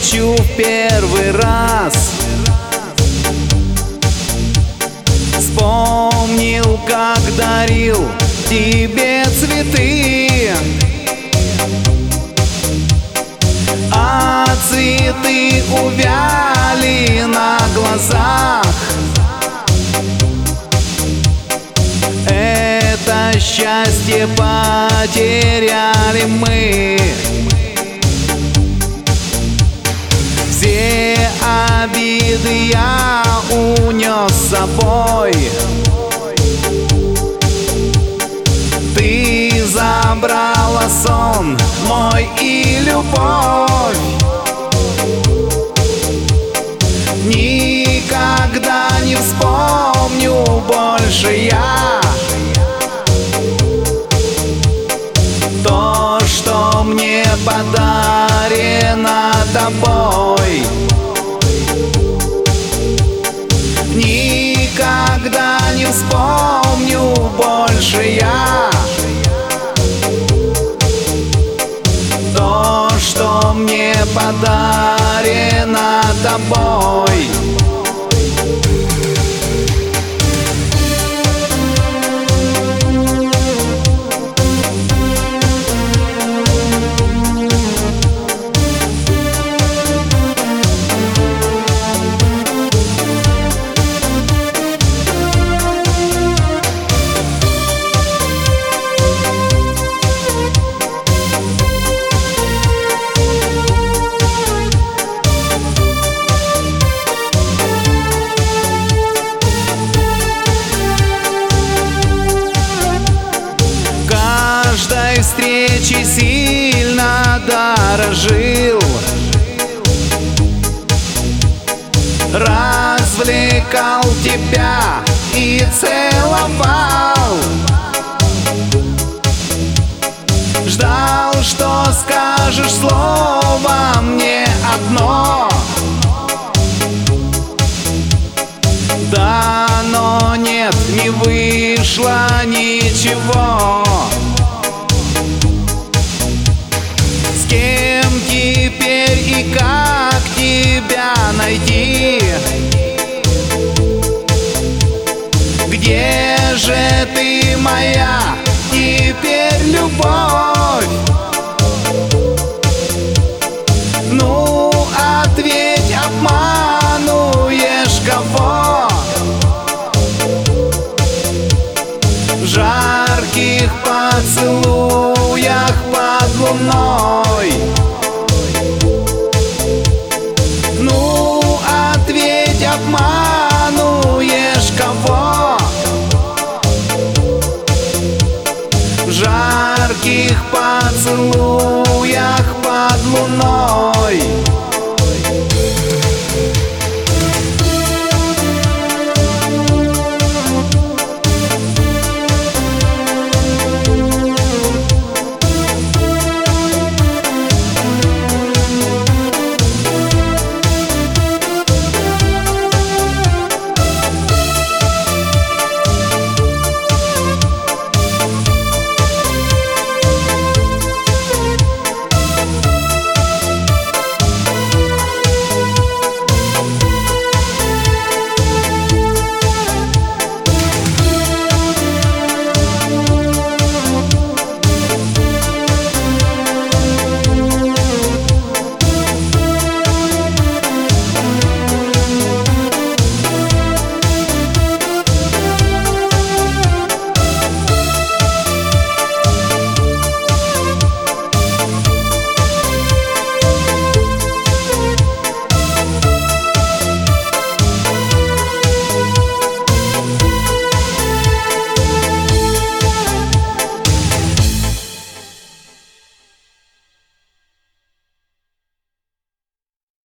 встречу в первый раз. Вспомнил, как дарил тебе цветы, а цветы увяли на глазах. Это счастье потеряли мы. Все обиды я унес с собой. Ты забрала сон мой и любовь. Никогда не вспомню больше я то, что мне подарено тобой. Никогда не вспомню больше я то, что мне подарено тобой. Каждой встречи сильно дорожил, развлекал тебя и целовал. Ждал, что скажешь слово мне одно. Да, но нет, не вышло ничего. С кем теперь и как тебя найти? Где же ты, моя теперь любовь?